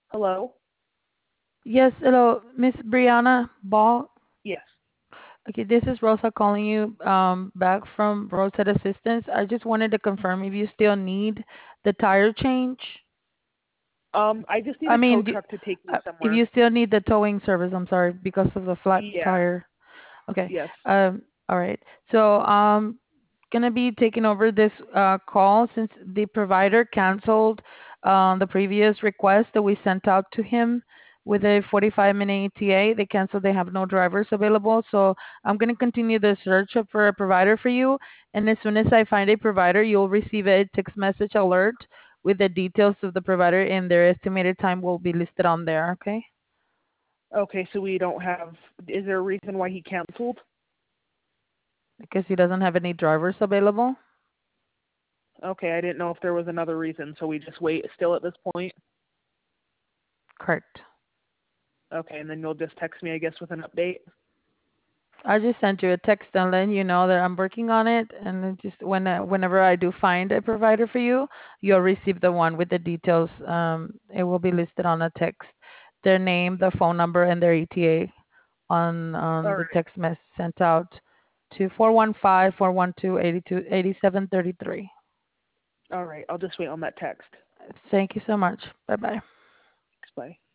Hello? Yes, hello, Miss Brianna Ball. Yes. Okay, this is Rosa calling you back from Roadside Assistance. I just wanted to confirm if you still need the tire change. I just need I a tow mean, truck to take me if somewhere. you still need the towing service, I'm sorry, because of the flat Yeah. tire. Okay. Yes. All right. So gonna be taking over this call since the provider canceled the previous request that we sent out to him with a 45-minute ETA. They canceled. They have no drivers available. So I'm gonna continue the search for a provider for you. And as soon as I find a provider, you'll receive a text message alert with the details of the provider and their estimated time will be listed on there. Okay. Okay, so we don't have, is there a reason why he canceled? Because he doesn't have any drivers available. Okay, I didn't know if there was another reason, so we just wait still at this point. Correct. Okay, and then you'll just text me, I guess, with an update. I just sent you a text and letting you know that I'm working on it, and it just whenever I do find a provider for you, you'll receive the one with the details. It will be listed on a text, their name, their phone number, and their ETA on All the right. text message sent out to 415-412-8733. All right, I'll just wait on that text. Thank you so much. Bye bye. Thanks, bye.